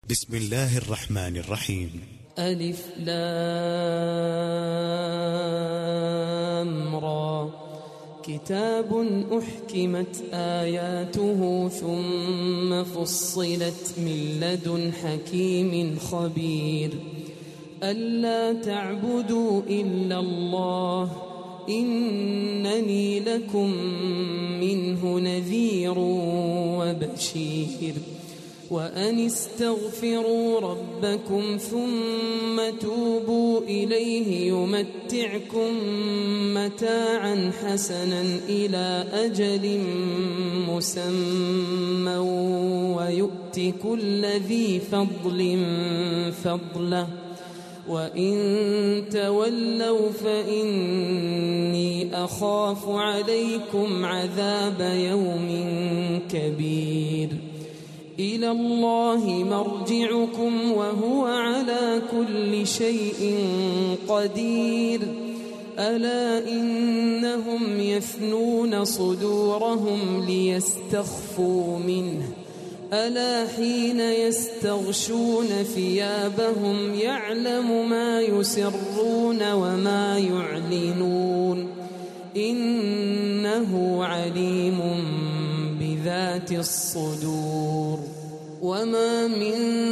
بسم الله الرحمن الرحيم. ألف لام را. كتاب أحكمت آياته ثم فصلت من لدن حكيم خبير. ألا تعبدوا إلا الله إنني لكم منه نذير وبشير. وأن استغفروا ربكم ثم توبوا إليه يمتعكم متاعا حسنا إلى أجل مسمى ويؤت كل ذي فضل فضله وإن تولوا فإني أخاف عليكم عذاب يوم كبير. إلى الله مرجعكم وهو على كل شيء قدير. ألا إنهم يثنون صدورهم ليستخفوا منه ألا حين يستغشون ثيابهم يعلم ما يسرون وما يعلنون إنه عليم بذات الصدور. وما من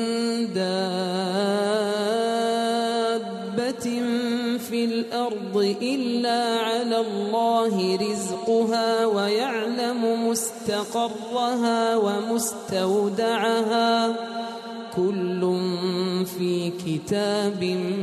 دابة في الأرض إلا على الله رزقها ويعلم مستقرها ومستودعها كل في كتاب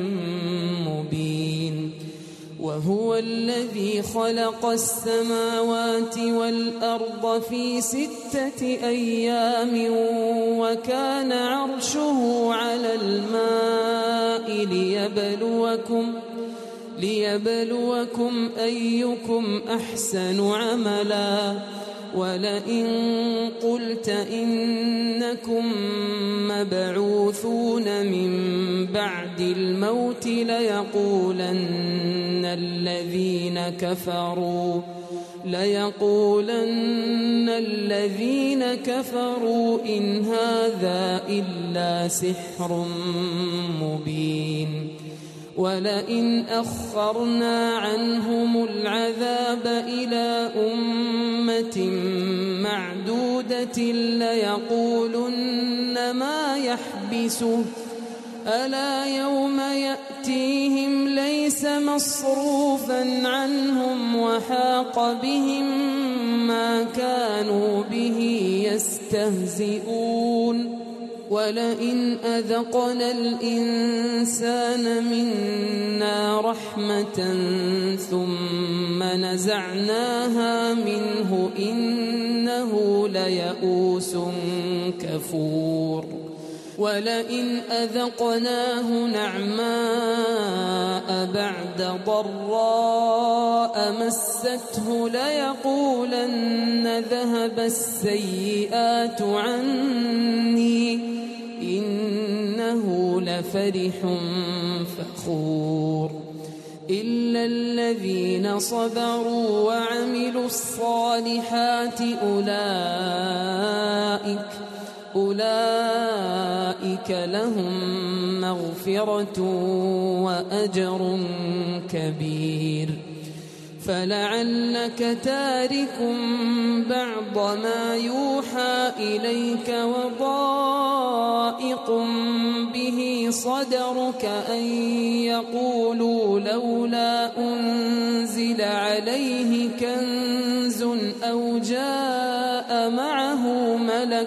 مبين. وهو الذي خلق السماوات والأرض في 6 أيام وكان عرشه على الماء ليبلوكم أيكم أحسن عملا. ولئن قلت إنكم مبعوثون من بعد الموت ليقولن الذين كفروا إن هذا إلا سحر مبين. ولئن أخرنا عنهم العذاب إلى أمة معدودة ليقولن ما يحبسه ألا يوم يأتيهم ليس مصروفا عنهم وحاق بهم ما كانوا به يستهزئون. ولئن أذقنا الإنسان منا رحمة ثم نزعناها منه إنه ليئوس كفور. ولئن أذقناه نعماء بعد ضراء مسته ليقولن ذهب السيئات عني إنه لفرح فخور. إلا الذين صبروا وعملوا الصالحات أولئك لهم مغفرة وأجر كبير. فلعلك تارك بعض ما يوحى إليك وضائق به صدرك أن يقولوا لولا أنزل عليه كنز أو جاء معه ملك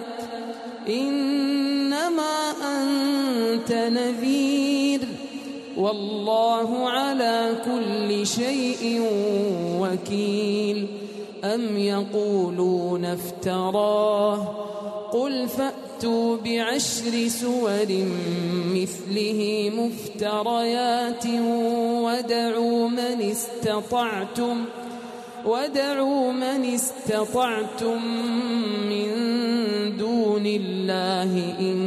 إنما أنت نذير والله على كل شيء وكيل. أم يقولون افتراه قل فأتوا ب10 سور مثله مفتريات وادعوا من استطعتم من دون الله إن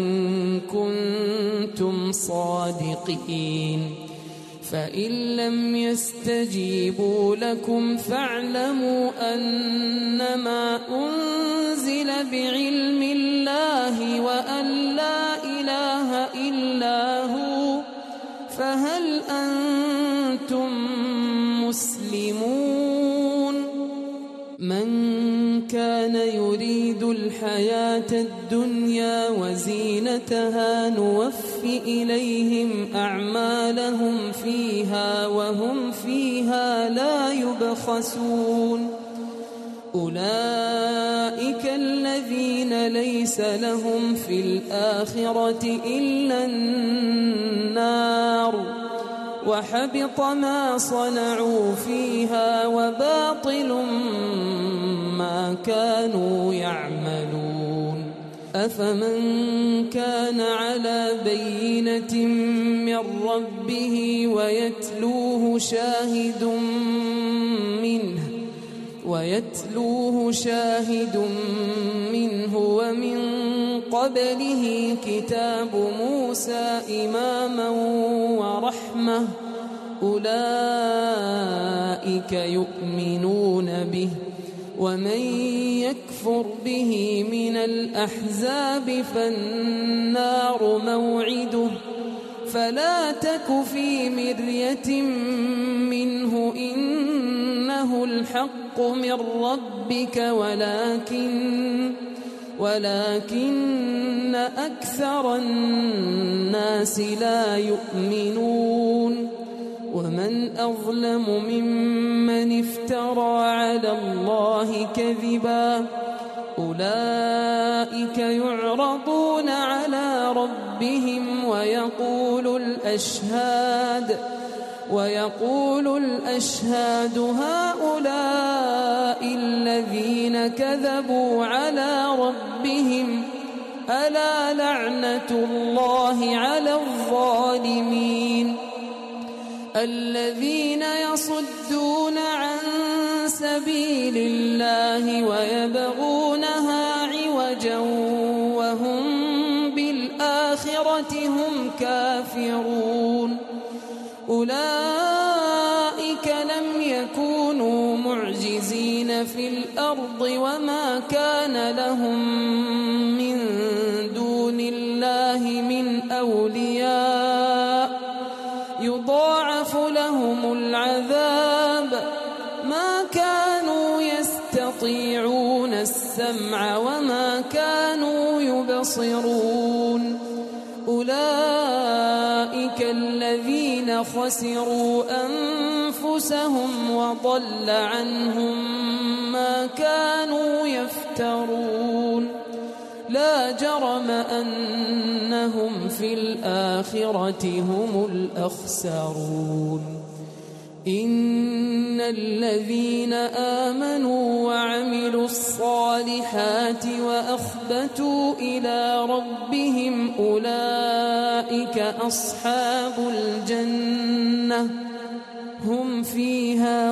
كنتم صادقين. فإن لم يستجيبوا لكم فاعلموا أنما أنزل بعلم الله وأن لا إله إلا هو فهل أنتم مسلمون من كان يريد الحياة الدنيا وزينتها نوف إليهم أعمالهم فيها وهم فيها لا يبخسون أولئك الذين ليس لهم في الآخرة إلا النار وحبط ما صنعوا فيها وباطل ما كانوا يعملون أفمن كان على بينة من ربه ويتلوه شاهد منه ومن قبله كتاب موسى إماما ورحمة أولئك يؤمنون به ومن يكفر به من الأحزاب فالنار موعده فلا تك في مرية منه إنه الحق من ربك ولكن أكثر الناس لا يؤمنون ومن أظلم ممن افترى على الله كذبا أولئك يعرضون على ربهم ويقول الأشهاد هؤلاء الذين كذبوا على ربهم ألا لعنة الله على الظالمين الذين يصدون عن سبيل الله ويبغونها عوجا وهم بالآخرة هم كافرون أولئك لم يكونوا معجزين في الأرض وما كان لهم من دون الله من أولياء يضاعف لهم العذاب ما كانوا يستطيعون السمع وما كانوا يبصرون أولئك الذين خسروا أنفسهم وضل عنهم ما كانوا يفترون لا جرم أنهم في الآخرة هم الأخسرون إن الذين آمنوا وعملوا الصالحات وأخبتوا إلى ربهم أولئك أصحاب الجنة هم فيها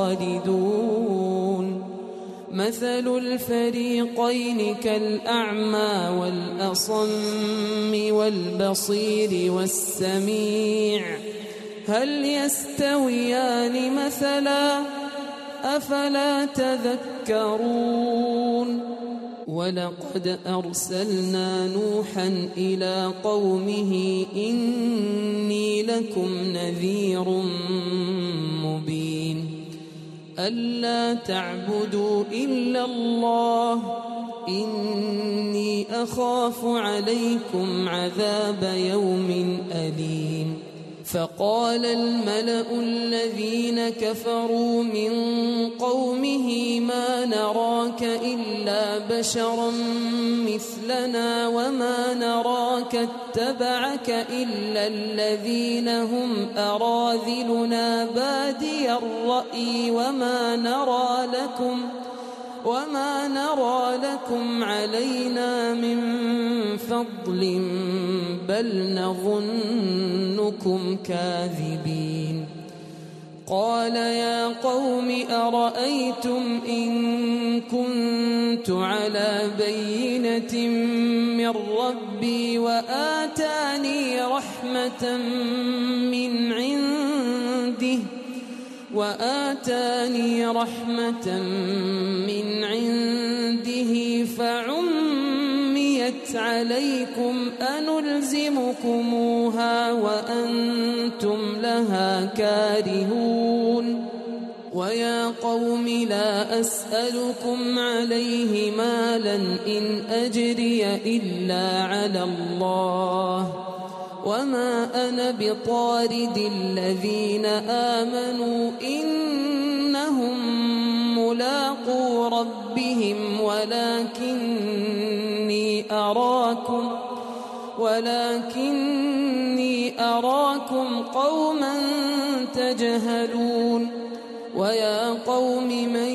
خالدون مثل الفريقين كالأعمى والأصم والبصير والسميع هل يستويان مثلا أفلا تذكرون ولقد أرسلنا نوحا إلى قومه إني لكم نذير مبين ألا تعبدوا إلا الله إني أخاف عليكم عذاب يوم أليم فقال الملأ الذين كفروا من قومه ما نراك إلا بشرا مثلنا وما نراك اتبعك إلا الذين هم أراذلنا بادي الرأي وما نرى لكم علينا من فضل بل نظنكم كاذبين قال يا قوم أرأيتم إن كنت على بينة من ربي وآتاني رحمة من عنده فعميت كُتِبَتْ عَلَيْكُمْ أَنُلْزِمُكُمُوهَا وَأَنْتُمْ لَهَا كَارِهُونَ وَيَا قَوْمِ لَا أَسْأَلُكُمْ عَلَيْهِ مَالًا إِنْ أَجْرِيَ إِلَّا عَلَى اللَّهِ وَمَا أَنَا بِطَارِدِ الَّذِينَ آمَنُوا إِنَّهُمْ مُلَاقُو رَبِّهِمْ ولكني أراكم قوما تجهلون ويا قوم من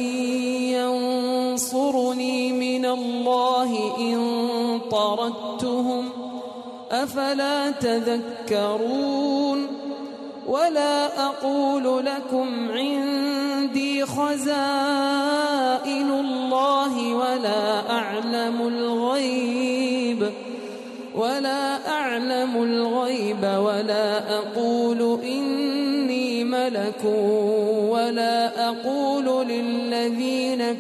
ينصرني من الله إن طردتهم أفلا تذكرون ولا أقول لكم عندي خزائن الله ولا أعلم الغيب ولا أقول إني ملك ولا أقول للذين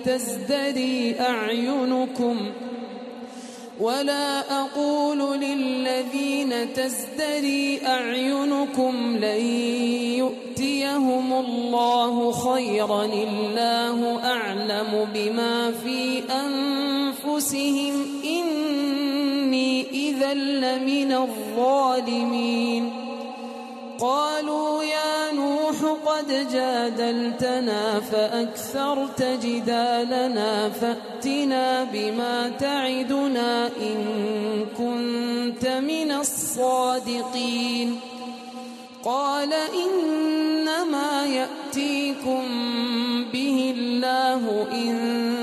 تزدري أعينكم لن يؤتيهم الله خيرا الله أعلم بما في أنفسهم إني إذا لمن الظالمين قالوا يا نوح قد جادلتنا فأكثرت جدالنا فأتنا بما تعدنا إن كنت من الصادقين قال إنما يأتيكم به الله إن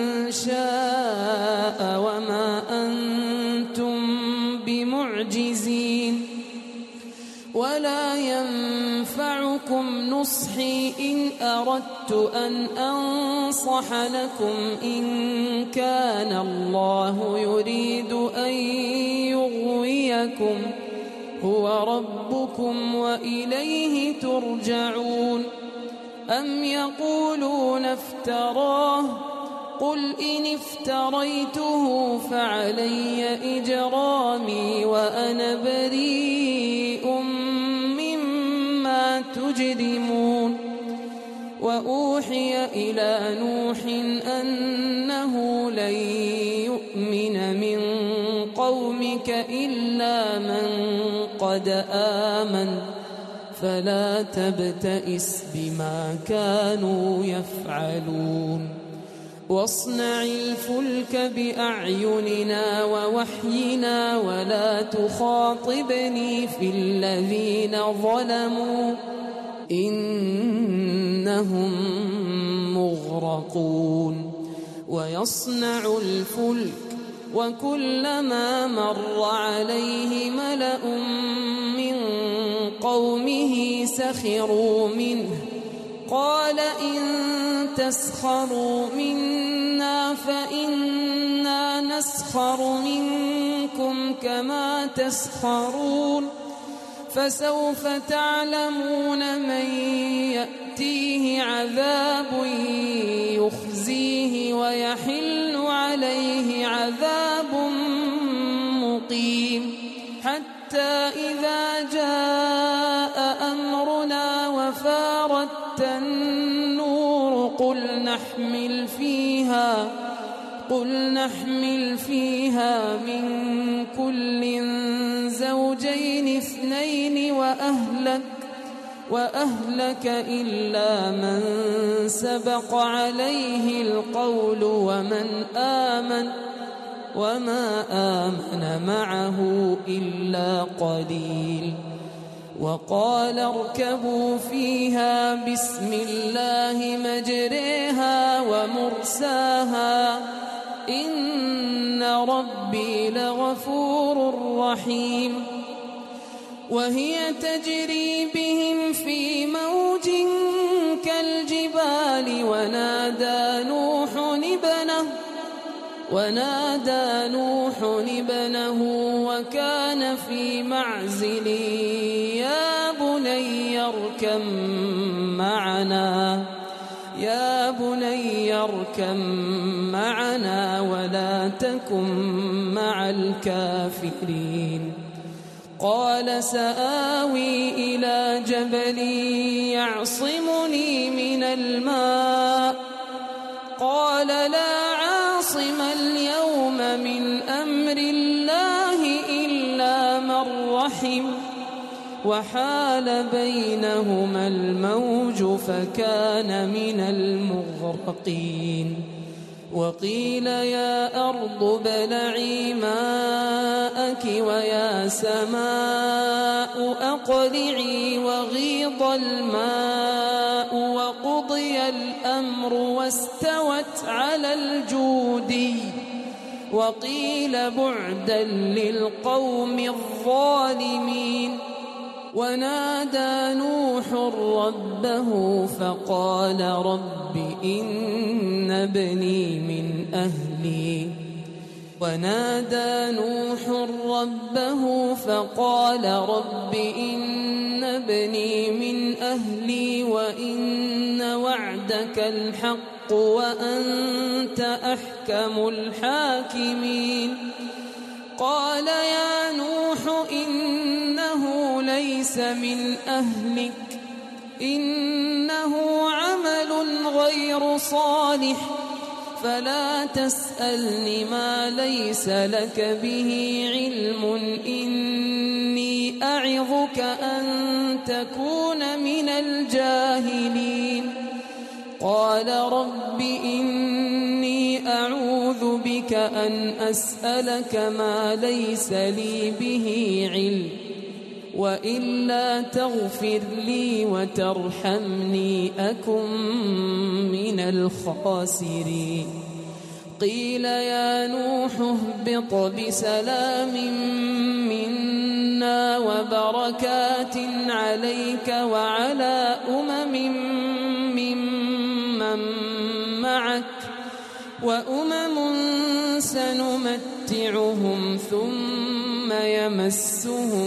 شاء وما أنتم بمعجزين ولا ينفعكم نصحي إن أردت أن أنصح لكم إن كان الله يريد أن يغويكم هو ربكم وإليه ترجعون أم يقولون افتراه قل إن افتريته فعلي إجرامي وأنا بريء مما تجرمون وأوحي إلى نوح أنه لن يؤمن من قومك إلا من قد آمن فلا تبتئس بما كانوا يفعلون واصنع الفلك بأعيننا ووحينا ولا تخاطبني في الذين ظلموا إنهم مغرقون ويصنع الفلك وكلما مر عليه ملأ من قومه سخروا منه قال إن تسخروا منا فإنا نسخر منكم كما تسخرون فسوف تعلمون من يأتيه عذاب يخزيه ويحل عليه عذاب مقيم حتى إذا جاء أمرنا وفارت النور قل نحمل فيها من كل زوجين اثنين وأهلك إلا من سبق عليه القول ومن آمن وما آمن معه إلا قليل وقال اركبوا فيها بسم الله مجريها ومرساها إن ربي لغفور رحيم وهي تجري بهم في موج كالجبال ونادى نوح ابنه وكان في معزل يا بني فاركب معنا ولا تكن مع الكافرين. قال سآوي إلى جبل يعصمني من الماء قال لا عاصم اليوم من أمر الله إلا من رحم وحال بينهما الموج فكان من المغرقين. وقيل يا أرض ابلعي ماءك ويا سماء أقلعي وغيض الماء وقضي الأمر واستوت على الجودي وقيل بعدا للقوم الظالمين. ونادى نوح ربه فقال رب إن ابني من أهلي ونادى نوح ربه فقال رب إن ابني من أهلي وإن وعدك الحق وأنت أحكم الحاكمين. قال يا نوح إنه ليس من أهلك إنه عمل غير صالح فلا تسألني ما ليس لك به علم إني أعظك أن تكون من الجاهلين. قال رب إني أعوذ بك أن أسألك ما ليس لي به علم وإلا تغفر لي وترحمني أكن من الخاسرين. قيل يا نوح اهبط بسلام منا وبركات عليك وعلى ممن معك وأمم سنمتعهم ثم يمسهم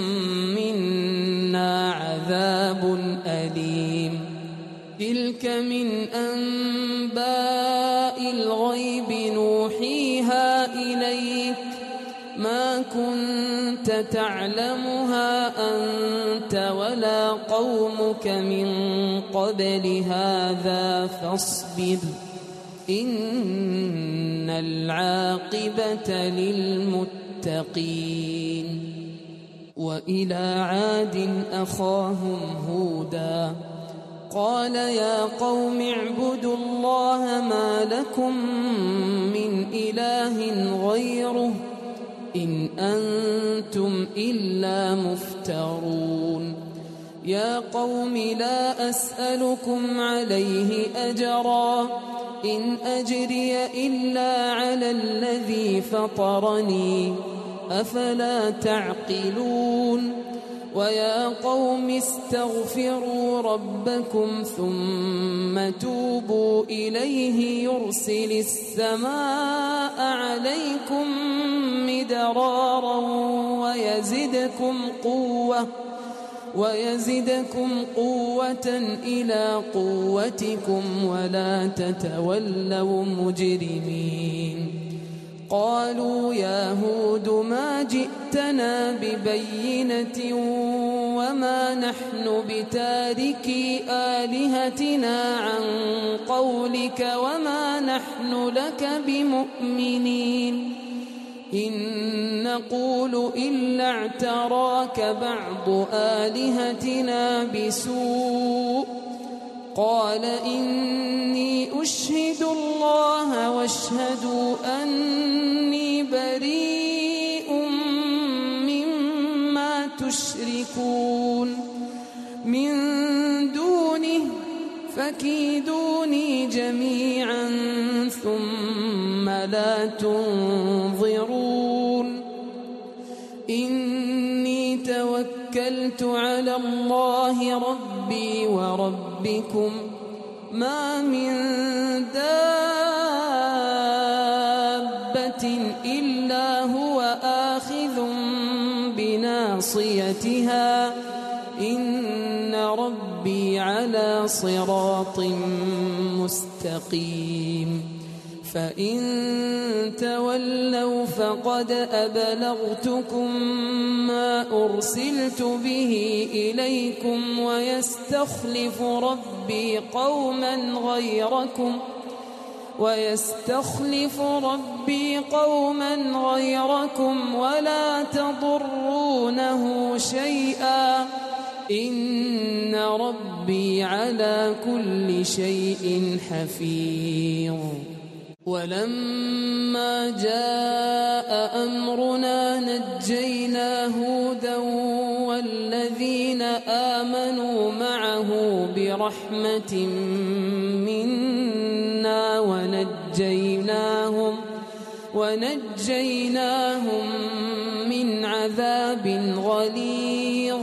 منا عذاب أليم. تلك من أنباء الغيب نوحيها إليك ما كنت تعلمها أنت ولا قومك من قبل هذا فاصبر إن العاقبة للمتقين. وإلى عاد أخاهم هودا قال يا قوم اعبدوا الله ما لكم من إله غيره إن أنتم إلا مفترون. يا قوم لا أسألكم عليه أجرا إن أجري إلا على الذي فطرني أفلا تعقلون. ويا قوم استغفروا ربكم ثم توبوا إليه يرسل السماء عليكم مدرارا ويزدكم قوة إلى قوتكم ولا تتولوا مجرمين. قالوا يا هود ما جئتنا ببينة وما نحن بتاركي آلهتنا عن قولك وما نحن لك بمؤمنين إن نقول إلا اعتراك بعض آلهتنا بسوء. قال إني أشهد الله واشهدوا أني بريء مما تشركون من دونه فكيدوني جميعا ثم لا تنظرون. إني توكلت على الله ربي وربكم ما من دابة إلا هو آخذ بناصيتها إن ربي على صراط مستقيم فإن تولوا فقد أبلغتكم ما أرسلت به إليكم ويستخلف ربي قوما غيركم ولا تضرونه شيئا إن ربي على كل شيء حفيظ ولما جاء أمرنا نجينا هودا والذين آمنوا معه برحمة منا ونجيناهم من عذاب غليظ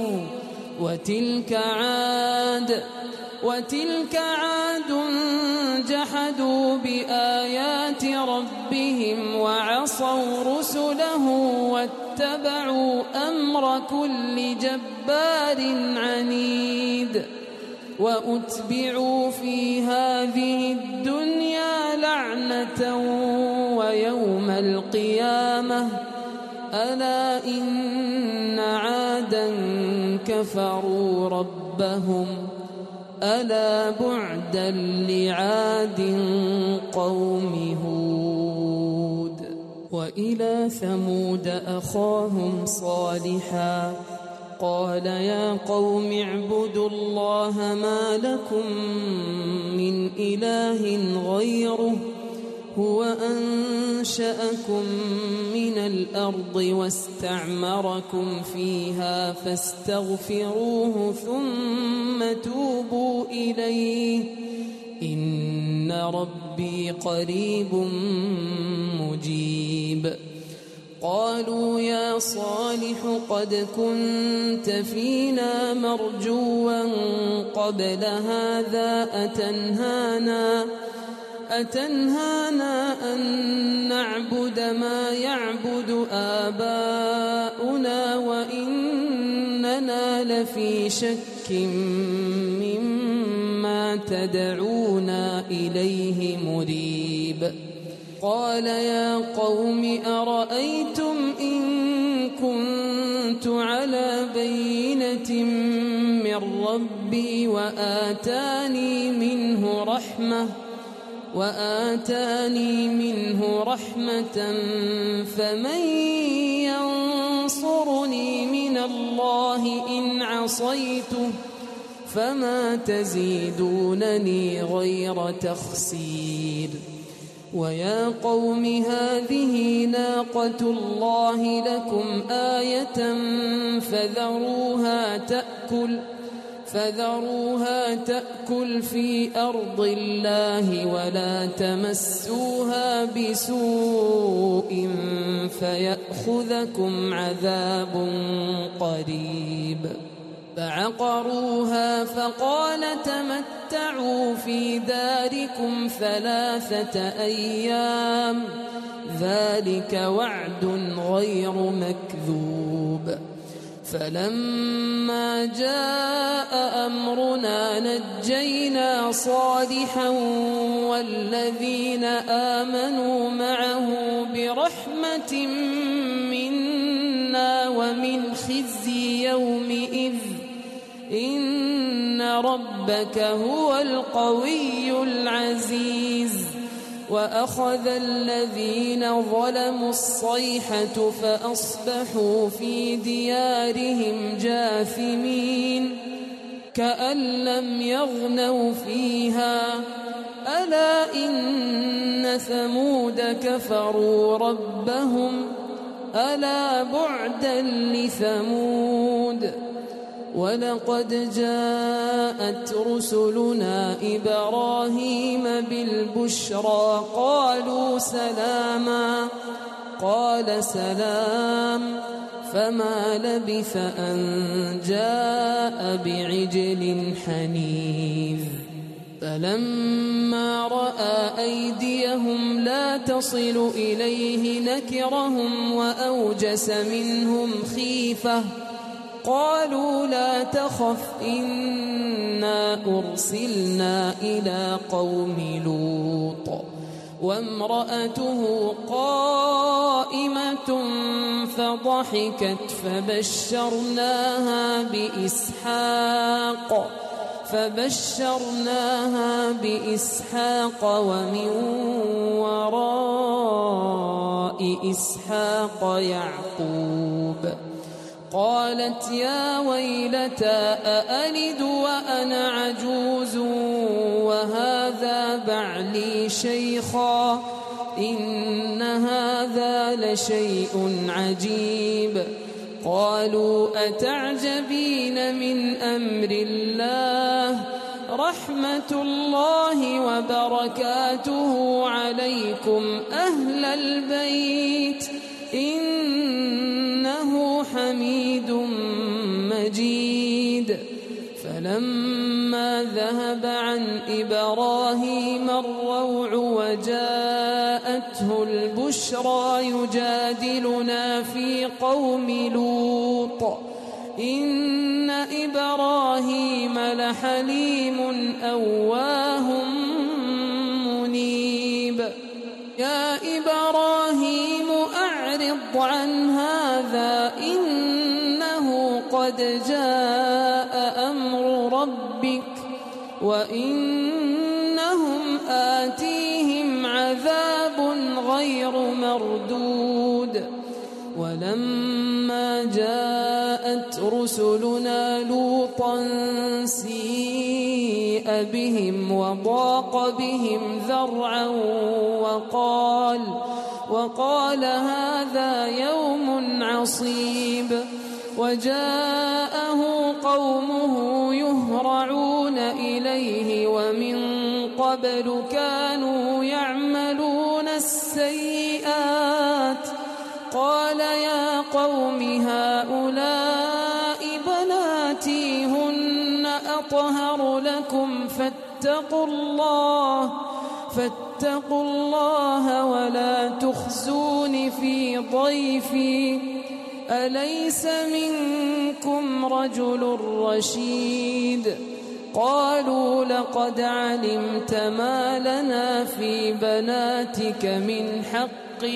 وتلك عاد جحدوا بآيات ربهم وعصوا رسله واتبعوا أمر كل جبار عنيد وأتبعوا في هذه الدنيا لعنة ويوم القيامة ألا إن عادا كفروا ربهم ألا بعدا لعاد قوم هود وإلى ثمود أخاهم صالحا قال يا قوم اعبدوا الله ما لكم من إله غيره هو أنشأكم من الأرض واستعمركم فيها فاستغفروه ثم توبوا إليه إن ربي قريب مجيب قالوا يا صالح قد كنت فينا مرجوا قبل هذا أتنهانا أن نعبد ما يعبد آباؤنا وإننا لفي شك مما تدعونا إليه مريب قال يا قوم أرأيتم إن كنت على بينة من ربي وآتاني منه رحمة فمن ينصرني من الله إن عصيته فما تزيدونني غير تخسير ويا قوم هذه ناقة الله لكم آية فذروها تأكل في أرض الله ولا تمسوها بسوء فيأخذكم عذاب قريب فعقروها فقال تمتعوا في داركم 3 أيام ذلك وعد غير مكذوب فلما جاء أمرنا نجينا صالحا والذين آمنوا معه برحمة منا ومن خزي يومئذ إن ربك هو القوي العزيز وأخذ الذين ظلموا الصيحة فأصبحوا في ديارهم جاثمين كأن لم يغنوا فيها ألا إن ثمود كفروا ربهم ألا بعدا لثمود ولقد جاءت رسلنا إبراهيم بالبشرى قالوا سلاما قال سلام فما لبث أن جاء بعجل حنيذ فلما رأى أيديهم لا تصل إليه نكرهم وأوجس منهم خيفة قالوا لا تخف إنا أرسلنا إلى قوم لوط وامرأته قائمة فضحكت فبشرناها بإسحاق ومن وراء إسحاق يعقوب. قالت يا ويلتى أألد وأنا عجوز وهذا بعلي شيخا إن هذا لشيء عجيب. قالوا أتعجبين من أمر الله رحمة الله وبركاته عليكم أهل البيت إنه حميد مجيد. فلما ذهب عن إبراهيم الروع وجاءته البشرى يجادلنا في قوم لوط إن إبراهيم لحليم أواه منيب. يا إبراهيم أعرض عن هذا إنه قد جاء أمر ربك وإنهم آتيهم عذاب غير مردود. ولما جاءت رسلنا لوطا سيء بهم وضاق بهم ذرعا وقال هذا يوم عصيب. وجاءه قومه يهرعون إليه ومن قبل كانوا يعملون السيئات. قال يا قوم هؤلاء بناتي هن أطهر لكم فاتقوا الله ولا تخزون في ضيفي أليس منكم رجل رشيد. قالوا لقد علمت ما لنا في بناتك من حق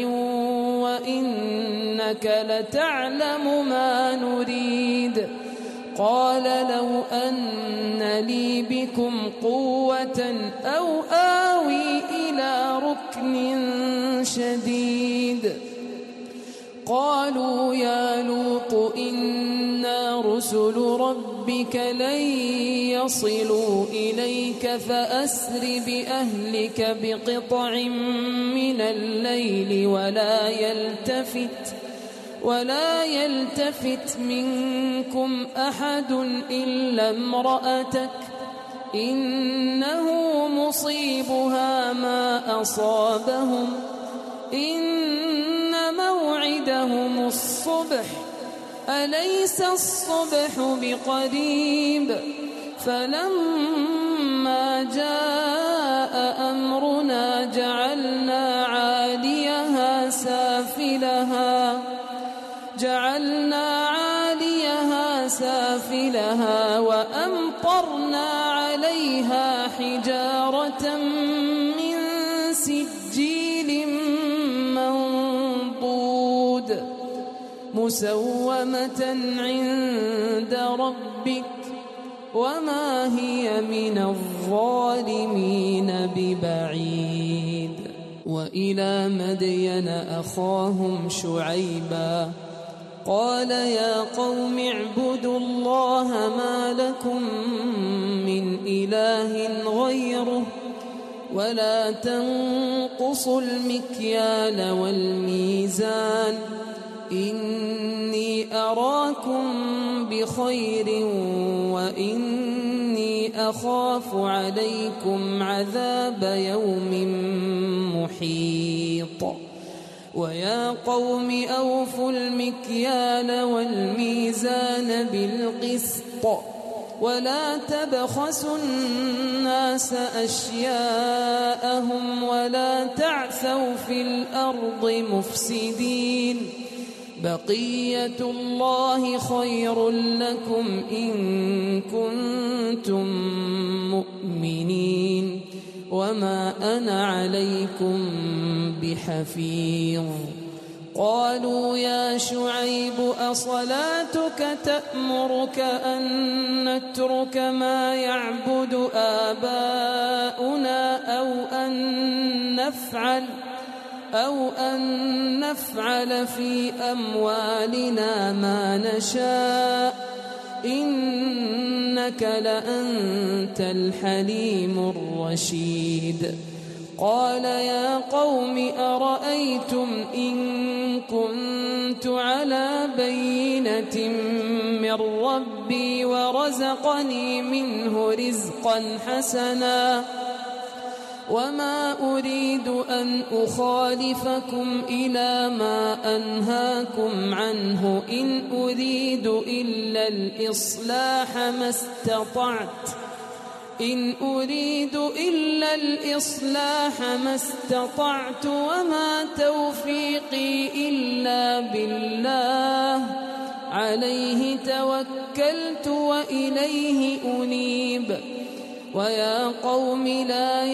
وإنك لتعلم ما نريد. قال لو أن لي بكم قوة أو آوي إلى ركن شديد. قالوا يا لوط إنا رسل ربك لن يصلوا إليك فأسر بأهلك بقطع من الليل ولا يلتفت منكم أحد إلا امرأتك إنه مصيبها ما أصابهم إن موعدهم الصبح أليس الصبح بقريب. فلما جاء أمرنا جعلنا عاليها سافلها وأمطرنا عليها حجارة من سجيل منضود مسومة عند ربك وما هي من الظالمين ببعيد. وإلى مدين أخاهم شعيبا قال يا قوم اعبدوا الله ما لكم من إله غيره ولا تنقصوا المكيال والميزان إني أراكم بخير وإني أخاف عليكم عذاب يوم محيط. ويا قوم أوفوا المكيال والميزان بالقسط ولا تبخسوا الناس أشياءهم ولا تعثوا في الأرض مفسدين بقية الله خير لكم إن كنتم مؤمنين وما أنا عليكم بحفيظ قالوا يا شعيب أصلاتك تأمرك أن نترك ما يعبد آباؤنا أو أن نفعل في أموالنا ما نشاء إنك لأنت الحليم الرشيد قال يا قوم أرأيتم إن كنت على بينة من ربي ورزقني منه رزقا حسنا وما أريد أن أخالفكم إلى ما أنهاكم عنه إن أريد إلا الإصلاح ما استطعت وما توفيقي إلا بالله عليه توكلت وإليه أنيب ويا قوم لا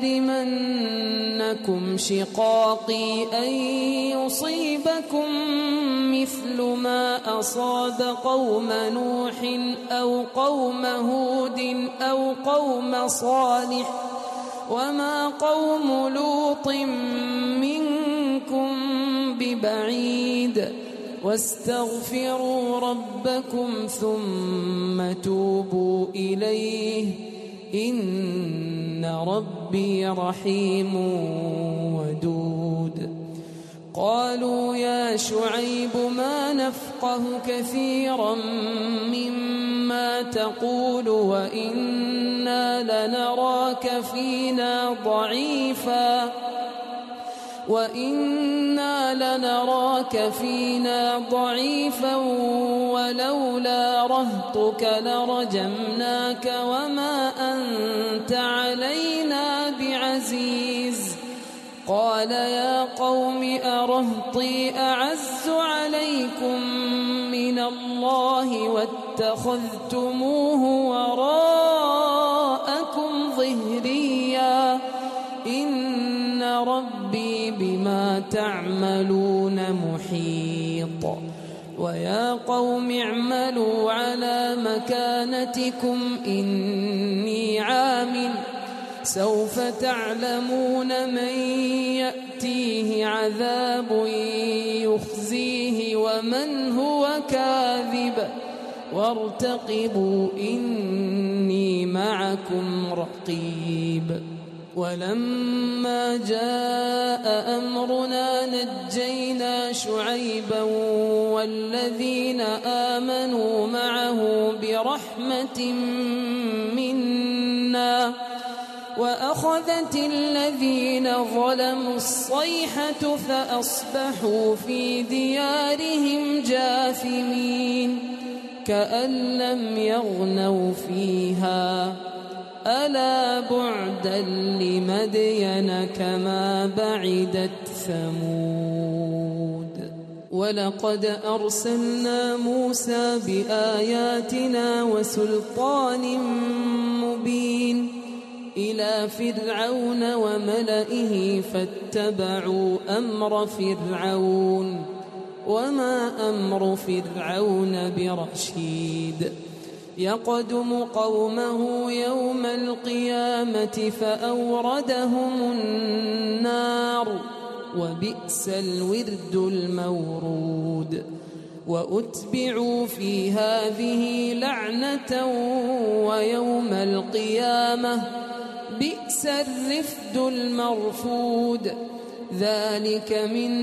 يجرمنكم شقاقي أن يصيبكم مثل ما أصاب قوم نوح أو قوم هود أو قوم صالح وما قوم لوط منكم ببعيد واستغفروا ربكم ثم توبوا إليه إن ربي رحيم ودود قالوا يا شعيب ما نفقه كثيرا مما تقول وإنا لنراك فينا ضعيفا ولولا رهطك لرجمناك وما أنت علينا بعزيز قال يا قوم أرهطي أعز عليكم من الله واتخذتموه وراءكم ظهريا إن ربي بما تعملون محيط ويا قوم اعملوا على مكانتكم إني عامل سوف تعلمون من يأتيه عذاب يخزيه ومن هو كاذب وارتقبوا إني معكم رقيب ولما جاء أمرنا نجينا شعيبا والذين آمنوا معه برحمة منا وأخذت الذين ظلموا الصيحة فأصبحوا في ديارهم جاثمين كأن لم يغنوا فيها ألا بعدا لمدين كما بعدت ثمود ولقد أرسلنا موسى بآياتنا وسلطان مبين إلى فرعون وملئه فاتبعوا أمر فرعون وما أمر فرعون برشيد يقدم قومه يوم القيامة فأوردهم النار وبئس الورد المورود وأتبعوا في هذه لعنة ويوم القيامة بئس الرفد المرفود ذلك من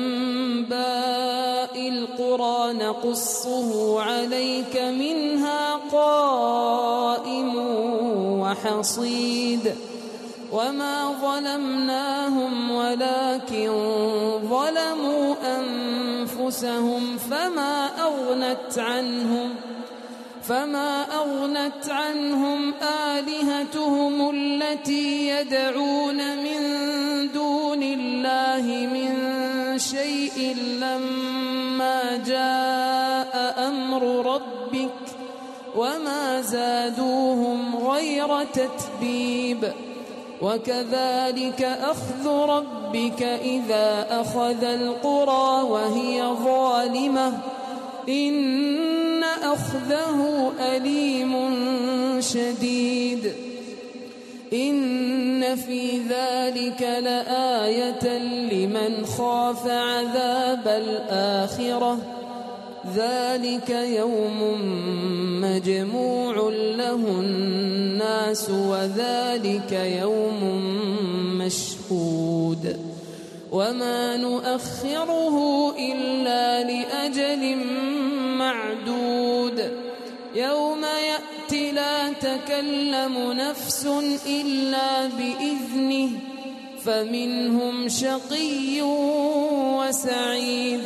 أنباء القرى نقصه عليك منها قائم وحصيد وما ظلمناهم ولكن ظلموا أنفسهم فما أغنت عنهم آلهتهم التي يدعون من دون الله من شيء لما حتى جاء أمر ربك وما زادوهم غير تتبيب وكذلك أخذ ربك إذا أخذ القرى وهي ظالمة إن أخذه أليم شديد إن في ذلك لآية لمن خاف عذاب الآخرة ذلك يوم مجموع له الناس وذلك يوم مشهود وما نؤخره إلا لأجل معدود يوم يأتي لا تكلم نفس إلا بإذنه فمنهم شقي وسعيد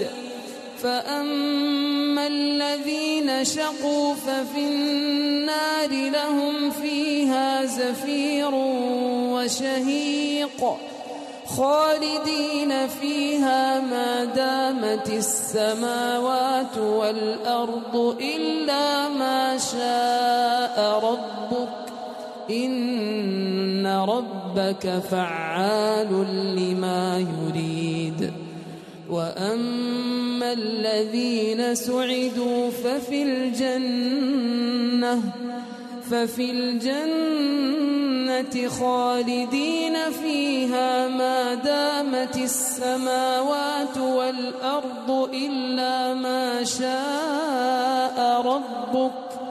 فأما الذين شقوا ففي النار لهم فيها زفير وشهيق خالدين فيها ما دامت السماوات والأرض إلا ما شاء ربك إن ربك فعال لما يريد وأما الذين سعدوا ففي الجنة خالدين فيها ما دامت السماوات والأرض إلا ما شاء ربك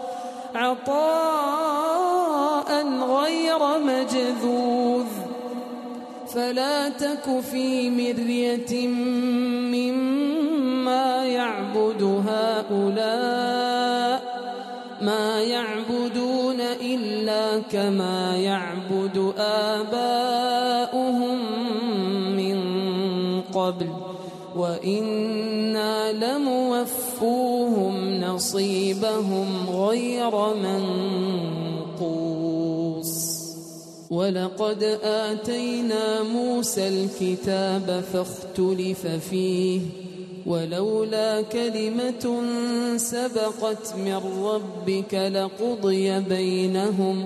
عطاء غير مجذوذ فلا تك في مرية مما يعبد هؤلاء ما يعبدون إلا كما يعبد آباؤهم من قبل وإنا لموفوهم نصيبهم غير منقوص ولقد آتينا موسى الكتاب فاختلف فيه ولولا كلمة سبقت من ربك لقضي بينهم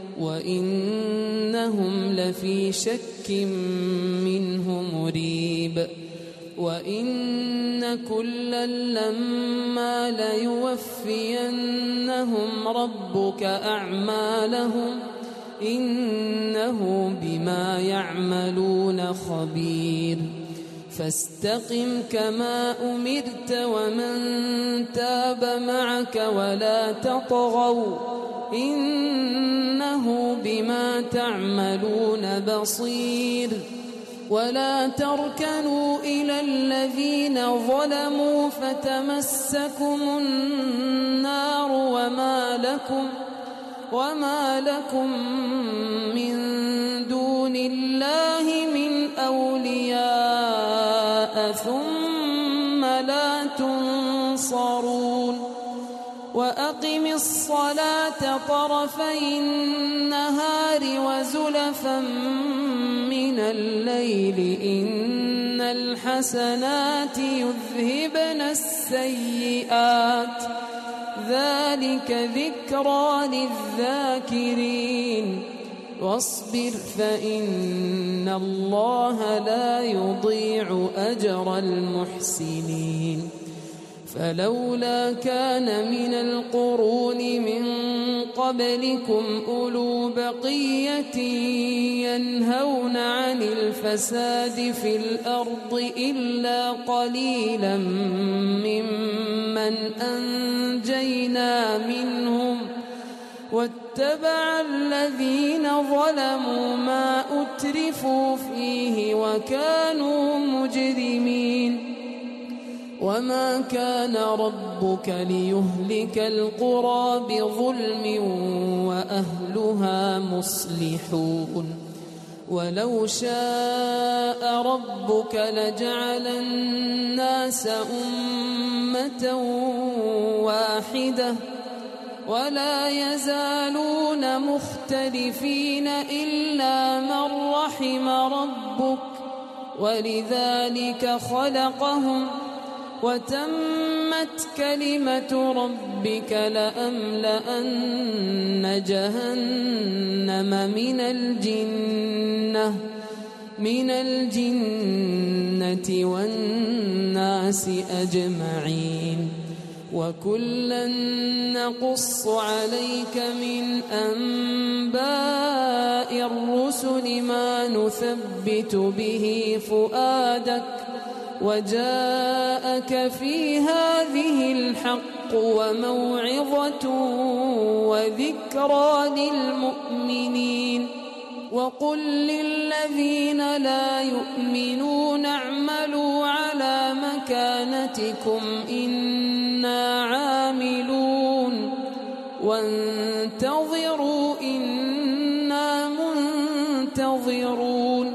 وإنهم لفي شك منه مريب وإن كلا لما ليوفينهم ربك أعمالهم إنه بما يعملون خبير فاستقم كما أمرت ومن تاب معك ولا تطغوا إنه بما تعملون بصير ولا تركنوا إلى الذين ظلموا فتمسكم النار وما لكم من دون الله من أولياء ثم لا تنصرون وأقم الصلاة طرفي النهار وزلفا من الليل إن الحسنات يذهبن السيئات ذلك ذكرى للذاكرين واصبر فإن الله لا يضيع أجر المحسنين فلولا كان من القرون من قبلكم أولو بقية ينهون عن الفساد في الأرض إلا قليلا ممن أنجينا منهم واتبع الذين ظلموا ما أترفوا فيه وكانوا مجرمين وما كان ربك ليهلك القرى بظلم وأهلها مصلحون ولو شاء ربك لجعل الناس أمة واحدة ولا يزالون مختلفين إلا من رحم ربك ولذلك خلقهم وتمت كلمة ربك لأملأن جهنم من الجنة والناس أجمعين وكلا نقص عليك من أنباء الرسل ما نثبت به فؤادك وجاءك في هذه الحق وموعظة وذكرى للمؤمنين وقل للذين لا يؤمنون اعملوا على مكانتكم إنا عاملون وانتظروا إنا منتظرون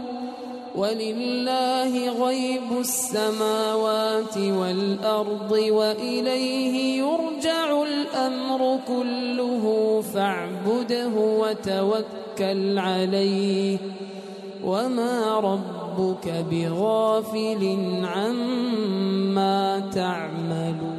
ولله غيب السماوات والأرض وإليه يرجع الأمر كله فاعبده وتوكل عليه وما ربك بغافل عما تعملون.